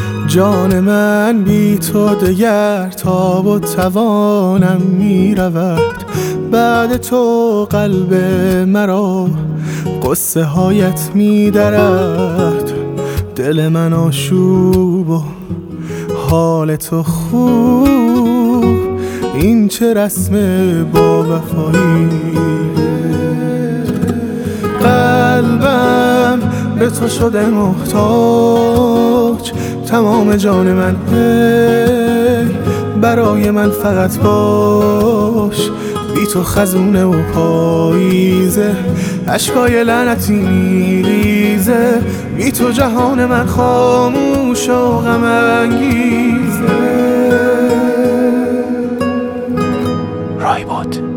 جان من بی تو دگر تاب و توانم می رود. بعد تو قلب مرا قصه هایت می درد. دل من آشوب و حال تو خوب، این چه رسم با وفایی. قلبم به تو شده محتاج، تمام جان من هی برای من فقط باش. بی تو خزونه و پاییزه، اشکای لعنتی میریزه. بی تو جهان من خاموش و غم انگیزه. رایبود.